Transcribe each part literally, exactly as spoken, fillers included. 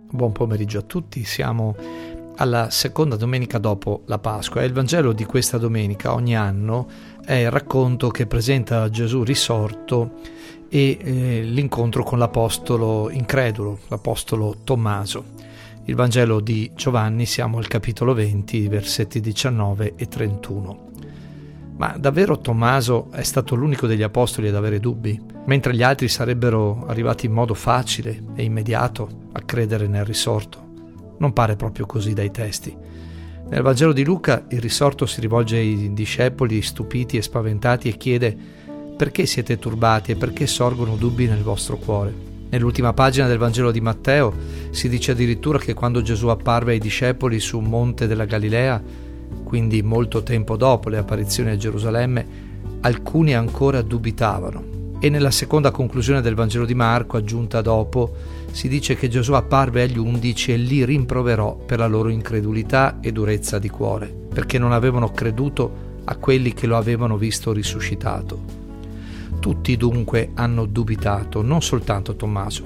Buon pomeriggio a tutti, siamo alla seconda domenica dopo la Pasqua e il Vangelo di questa domenica ogni anno è il racconto che presenta Gesù risorto e eh, l'incontro con l'apostolo incredulo, l'apostolo Tommaso. Il Vangelo di Giovanni, siamo al capitolo venti, versetti diciannove e trentuno. Ma davvero Tommaso è stato l'unico degli apostoli ad avere dubbi, mentre gli altri sarebbero arrivati in modo facile e immediato a credere nel risorto? Non pare proprio così dai testi. Nel Vangelo di Luca il risorto si rivolge ai discepoli stupiti e spaventati e chiede: perché siete turbati e perché sorgono dubbi nel vostro cuore? Nell'ultima pagina del Vangelo di Matteo si dice addirittura che quando Gesù apparve ai discepoli su un monte della Galilea, quindi molto tempo dopo le apparizioni a Gerusalemme, alcuni ancora dubitavano. E nella seconda conclusione del Vangelo di Marco, aggiunta dopo, si dice che Gesù apparve agli undici e li rimproverò per la loro incredulità e durezza di cuore, perché non avevano creduto a quelli che lo avevano visto risuscitato. Tutti dunque hanno dubitato, non soltanto Tommaso.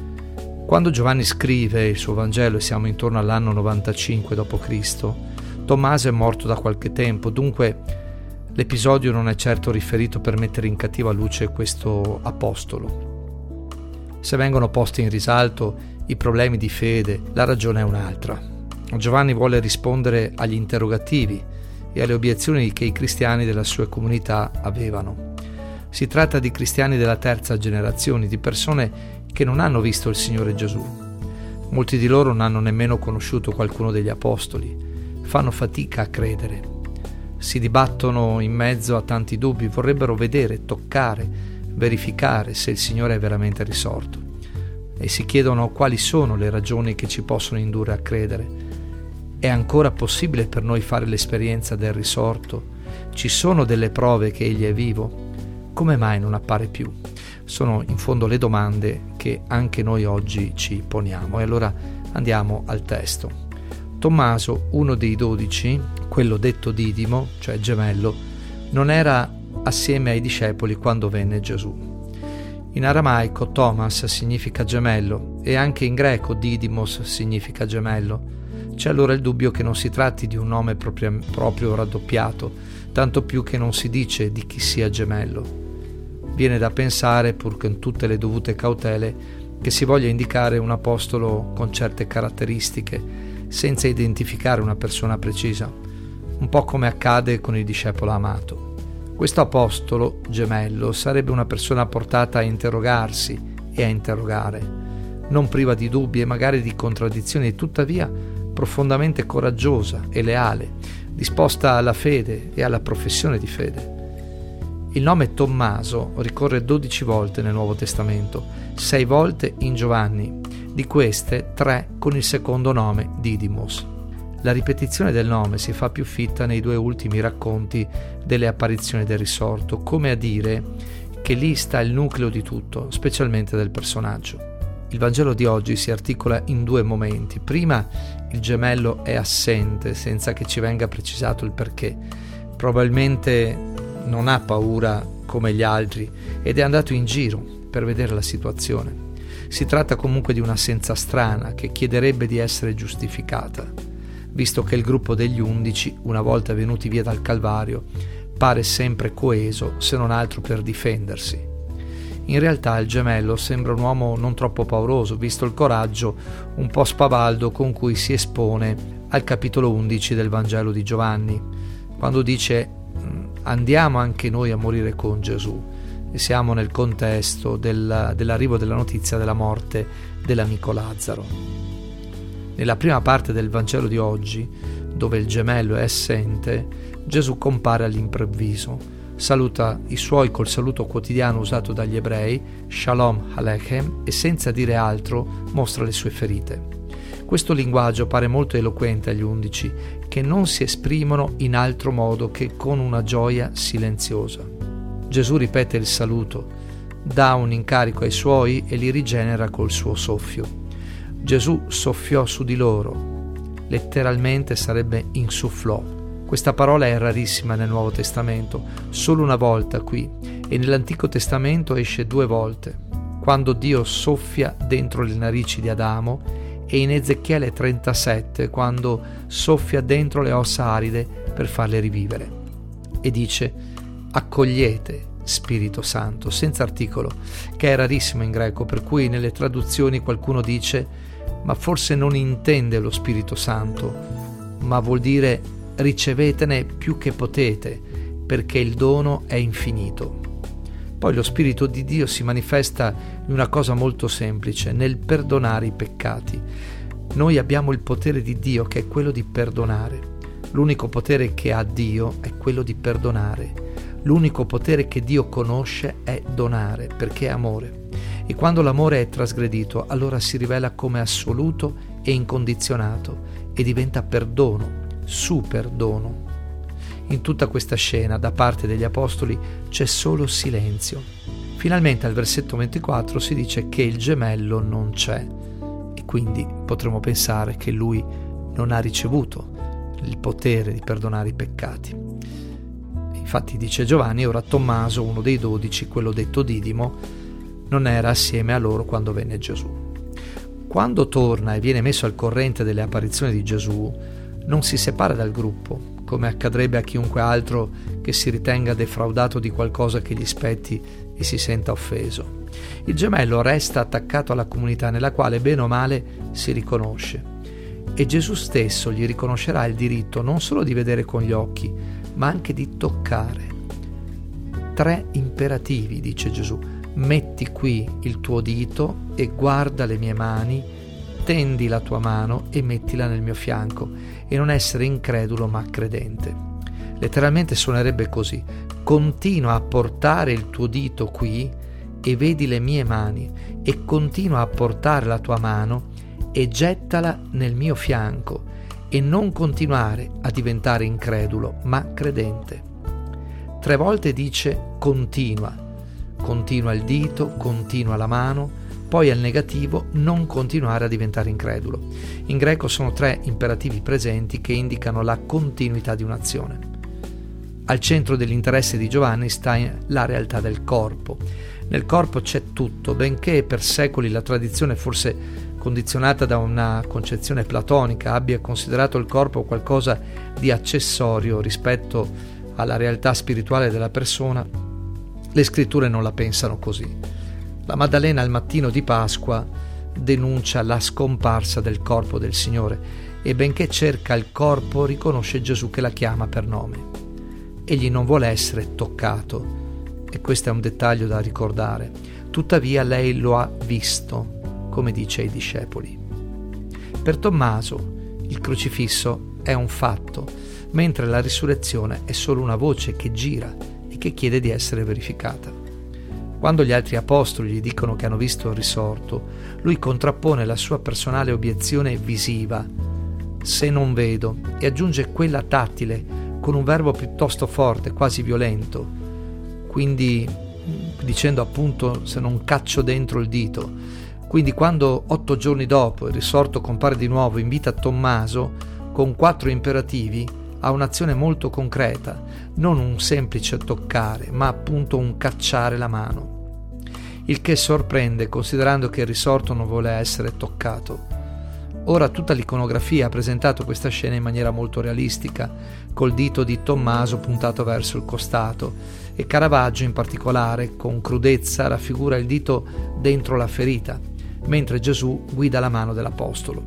Quando Giovanni scrive il suo Vangelo, e siamo intorno all'anno novantacinque dopo Cristo, Tommaso è morto da qualche tempo, dunque l'episodio non è certo riferito per mettere in cattiva luce questo apostolo. Se vengono posti in risalto i problemi di fede, la ragione è un'altra. Giovanni vuole rispondere agli interrogativi e alle obiezioni che i cristiani della sua comunità avevano. Si tratta di cristiani della terza generazione, di persone che non hanno visto il Signore Gesù. Molti di loro non hanno nemmeno conosciuto qualcuno degli apostoli. Fanno fatica a credere, si dibattono in mezzo a tanti dubbi, vorrebbero vedere, toccare, verificare se il Signore è veramente risorto e si chiedono quali sono le ragioni che ci possono indurre a credere. È ancora possibile per noi fare l'esperienza del risorto? Ci sono delle prove che Egli è vivo? Come mai non appare più? Sono in fondo le domande che anche noi oggi ci poniamo. E allora andiamo al testo. Tommaso, uno dei dodici, quello detto Didimo, cioè gemello, non era assieme ai discepoli quando venne Gesù. In aramaico Thomas significa gemello e anche in greco Didimos significa gemello. C'è allora il dubbio che non si tratti di un nome proprio, proprio raddoppiato, tanto più che non si dice di chi sia gemello. Viene da pensare, pur con tutte le dovute cautele, che si voglia indicare un apostolo con certe caratteristiche, senza identificare una persona precisa, un po' come accade con il discepolo amato. Questo apostolo gemello sarebbe una persona portata a interrogarsi e a interrogare, non priva di dubbi e magari di contraddizioni, tuttavia profondamente coraggiosa e leale, disposta alla fede e alla professione di fede. Il nome Tommaso ricorre dodici volte nel Nuovo Testamento, sei volte in Giovanni, di queste tre con il secondo nome Didimos. La ripetizione del nome si fa più fitta nei due ultimi racconti delle apparizioni del risorto, come a dire che lì sta il nucleo di tutto, specialmente del personaggio. Il Vangelo di oggi si articola in due momenti. Prima il gemello è assente, senza che ci venga precisato il perché. Probabilmente non ha paura come gli altri ed è andato in giro per vedere la situazione. Si tratta comunque di un'assenza strana che chiederebbe di essere giustificata, visto che il gruppo degli undici, una volta venuti via dal Calvario, pare sempre coeso, se non altro per difendersi. In realtà il gemello sembra un uomo non troppo pauroso, visto il coraggio un po' spavaldo con cui si espone al capitolo undici del Vangelo di Giovanni, quando dice: andiamo anche noi a morire con Gesù. E siamo nel contesto del, dell'arrivo della notizia della morte dell'amico Lazzaro. Nella prima parte del Vangelo di oggi, dove il gemello è assente, Gesù compare all'improvviso, saluta i suoi col saluto quotidiano usato dagli ebrei, Shalom Aleichem, e senza dire altro mostra le sue ferite. Questo linguaggio pare molto eloquente agli undici, che non si esprimono in altro modo che con una gioia silenziosa. Gesù ripete il saluto, dà un incarico ai suoi e li rigenera col suo soffio. Gesù soffiò su di loro, letteralmente sarebbe insufflò. Questa parola è rarissima nel Nuovo Testamento, solo una volta qui, e nell'Antico Testamento esce due volte, quando Dio soffia dentro le narici di Adamo e in Ezechiele trentasette, quando soffia dentro le ossa aride per farle rivivere. E dice: accogliete Spirito Santo, senza articolo, che è rarissimo in greco, per cui nelle traduzioni qualcuno dice: ma forse non intende lo Spirito Santo, ma vuol dire ricevetene più che potete, perché il dono è infinito. Poi lo Spirito di Dio si manifesta in una cosa molto semplice, nel perdonare i peccati. Noi abbiamo il potere di Dio, che è quello di perdonare. L'unico potere che ha Dio è quello di perdonare. L'unico potere che Dio conosce è donare, perché è amore. E quando l'amore è trasgredito, allora si rivela come assoluto e incondizionato e diventa perdono, super dono. In tutta questa scena, da parte degli apostoli, c'è solo silenzio. Finalmente al versetto ventiquattro si dice che il gemello non c'è, e quindi potremmo pensare che lui non ha ricevuto il potere di perdonare i peccati. Infatti dice Giovanni: ora Tommaso, uno dei dodici, quello detto Didimo, non era assieme a loro quando venne Gesù. Quando torna e viene messo al corrente delle apparizioni di Gesù, non si separa dal gruppo, come accadrebbe a chiunque altro che si ritenga defraudato di qualcosa che gli spetti e si senta offeso. Il gemello resta attaccato alla comunità nella quale bene o male si riconosce, e Gesù stesso gli riconoscerà il diritto non solo di vedere con gli occhi, ma anche di toccare. Tre imperativi, dice Gesù: metti qui il tuo dito e guarda le mie mani, tendi la tua mano e mettila nel mio fianco, e non essere incredulo ma credente. Letteralmente suonerebbe così: continua a portare il tuo dito qui e vedi le mie mani, e continua a portare la tua mano e gettala nel mio fianco, e non continuare a diventare incredulo ma credente. Tre volte dice continua, continua il dito, continua la mano, poi al negativo non continuare a diventare incredulo. In greco sono tre imperativi presenti che indicano la continuità di un'azione. Al centro dell'interesse di Giovanni sta la realtà del corpo. Nel corpo c'è tutto, benché per secoli la tradizione, forse condizionata da una concezione platonica, abbia considerato il corpo qualcosa di accessorio rispetto alla realtà spirituale della persona. Le scritture non la pensano così. La Maddalena al mattino di Pasqua denuncia la scomparsa del corpo del Signore e benché cerca il corpo riconosce Gesù che la chiama per nome. Egli non vuole essere toccato, e questo è un dettaglio da ricordare. Tuttavia lei lo ha visto, come dice ai discepoli. Per Tommaso il crocifisso è un fatto, mentre la risurrezione è solo una voce che gira e che chiede di essere verificata. Quando gli altri apostoli gli dicono che hanno visto il risorto, lui contrappone la sua personale obiezione visiva, se non vedo, e aggiunge quella tattile con un verbo piuttosto forte, quasi violento, quindi dicendo appunto se non caccio dentro il dito. Quindi quando otto giorni dopo il risorto compare di nuovo, invita Tommaso con quattro imperativi a un'azione molto concreta, non un semplice toccare, ma appunto un cacciare la mano. Il che sorprende considerando che il risorto non vuole essere toccato. Ora tutta l'iconografia ha presentato questa scena in maniera molto realistica, col dito di Tommaso puntato verso il costato, e Caravaggio in particolare con crudezza raffigura il dito dentro la ferita, mentre Gesù guida la mano dell'apostolo.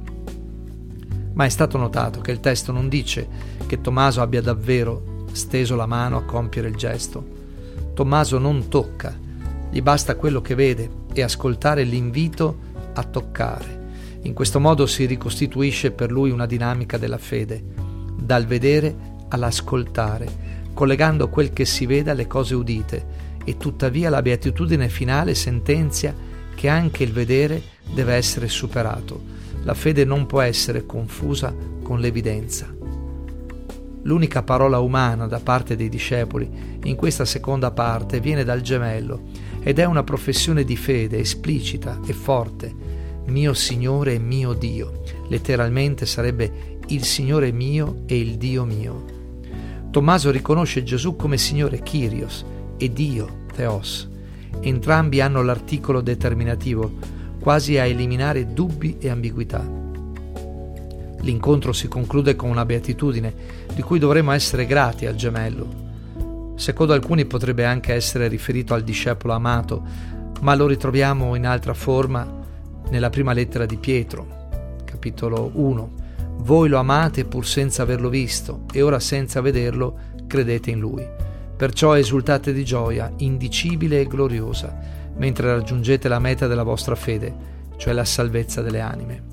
Ma è stato notato che il testo non dice che Tommaso abbia davvero steso la mano a compiere il gesto. Tommaso non tocca, gli basta quello che vede e ascoltare l'invito a toccare. In questo modo si ricostituisce per lui una dinamica della fede, dal vedere all'ascoltare, collegando quel che si vede alle cose udite, e tuttavia la beatitudine finale sentenzia che anche il vedere deve essere superato. La fede non può essere confusa con l'evidenza. L'unica parola umana da parte dei discepoli in questa seconda parte viene dal gemello ed è una professione di fede esplicita e forte: mio Signore e mio Dio. Letteralmente sarebbe il Signore mio e il Dio mio. Tommaso riconosce Gesù come Signore Kyrios e Dio Theos. Entrambi hanno l'articolo determinativo, quasi a eliminare dubbi e ambiguità. L'incontro si conclude con una beatitudine di cui dovremo essere grati al gemello. Secondo alcuni potrebbe anche essere riferito al discepolo amato, ma lo ritroviamo in altra forma nella prima lettera di Pietro, capitolo uno. Voi lo amate pur senza averlo visto, e ora senza vederlo credete in lui. Perciò esultate di gioia indicibile e gloriosa, mentre raggiungete la meta della vostra fede, cioè la salvezza delle anime.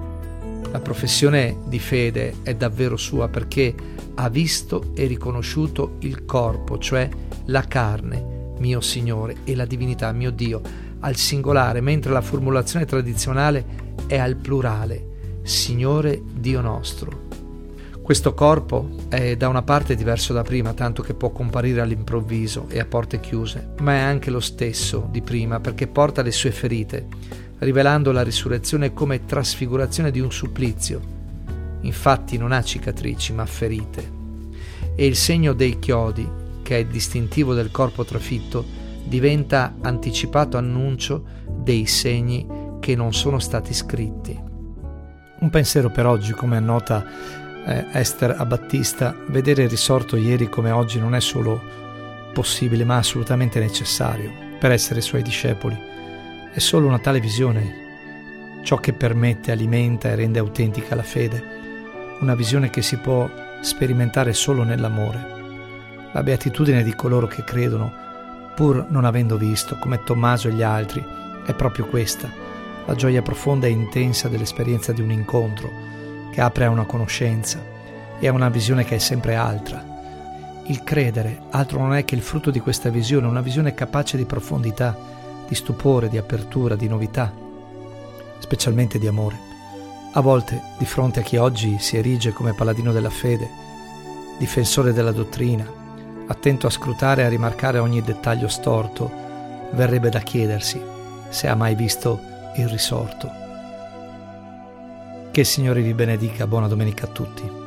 La professione di fede è davvero sua perché ha visto e riconosciuto il corpo, cioè la carne, mio Signore, e la divinità, mio Dio, al singolare, mentre la formulazione tradizionale è al plurale, Signore Dio nostro. Questo corpo è da una parte diverso da prima, tanto che può comparire all'improvviso e a porte chiuse, ma è anche lo stesso di prima perché porta le sue ferite, rivelando la risurrezione come trasfigurazione di un supplizio. Infatti non ha cicatrici, ma ferite. E il segno dei chiodi, che è distintivo del corpo trafitto, diventa anticipato annuncio dei segni che non sono stati scritti. Un pensiero per oggi, come annota eh, Esther Abattista: vedere il risorto ieri come oggi non è solo possibile, ma assolutamente necessario per essere suoi discepoli. È solo una tale visione ciò che permette, alimenta e rende autentica la fede, una visione che si può sperimentare solo nell'amore. La beatitudine di coloro che credono, pur non avendo visto, come Tommaso e gli altri, è proprio questa, la gioia profonda e intensa dell'esperienza di un incontro, che apre a una conoscenza e a una visione che è sempre altra. Il credere altro non è che il frutto di questa visione, una visione capace di profondità, di stupore, di apertura, di novità, specialmente di amore. A volte, di fronte a chi oggi si erige come paladino della fede, difensore della dottrina, attento a scrutare e a rimarcare ogni dettaglio storto, verrebbe da chiedersi se ha mai visto il risorto. Che il Signore vi benedica, buona domenica a tutti.